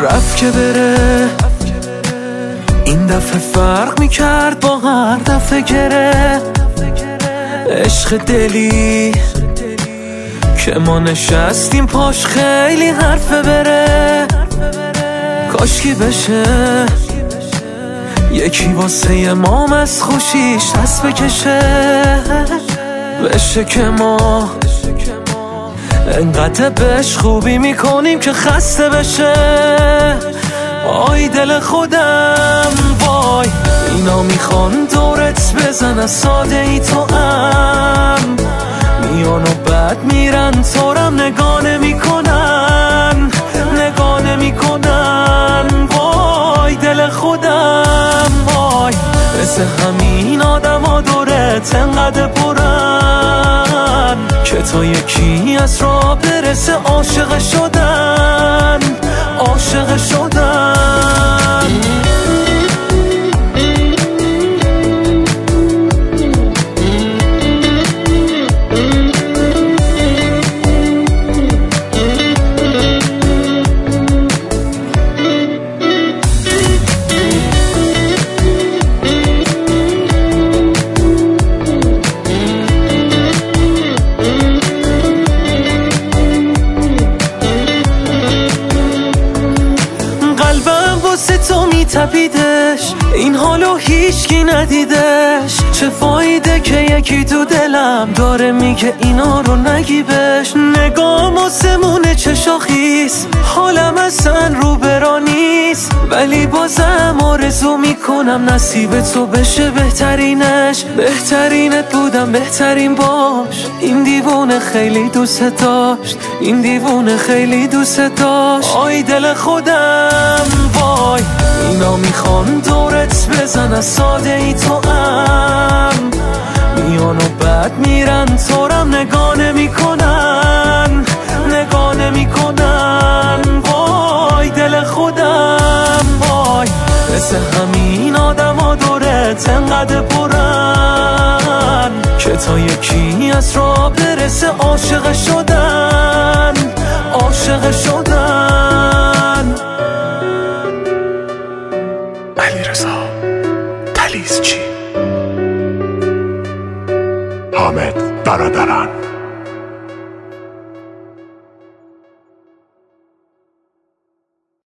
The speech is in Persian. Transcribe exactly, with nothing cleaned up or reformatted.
رفت که بره، این دفعه فرق میکرد با هر دفعه گره. عشق دلی که ما نشستیم پاش خیلی حرفه بره. کاشکی بشه یکی واسه ما از خوشیش دست بکشه، بشه که ما انقدر بهش خوبی میکنیم که خسته بشه. آی دل خودم وای، اینا میخوان دورت بزن ساده ای تو هم میان و بعد میرن تورم نگاه نمیکنن، نگاه نمیکنن. وای دل خودم وای، مثل همین آدم ها دورت انقدر پرن که تا یکی از راه برسه عاشق شدن، عاشق شدن. تو میتپیدش، این حالو هیچکی ندیدش. چه فایده که یکی تو دلم داره میگه اینا رو نگی بهش. نگام آسمونه چه شاخیست، حالم اصلا رو برا نیست، ولی بازم آرزو میکنم نصیب تو بشه بهترینش. بهترینت بودم بهترین باش، این دیوونه خیلی دوست داشت، این دیوونه خیلی دوست داشت. آی دل خودم وای، اینا میخوان دورت بزن ساده ای تو هم میان و بعد میرن تورم نگاه نمیکنن، نگاه نمیکنن. وای دل خودم وای، مثل همین آدم ها دورت انقدر پرن که تا یکی از راه برسه عاشق شدن، عاشق شدن. علیرضا تلیزچی، حامد برادران.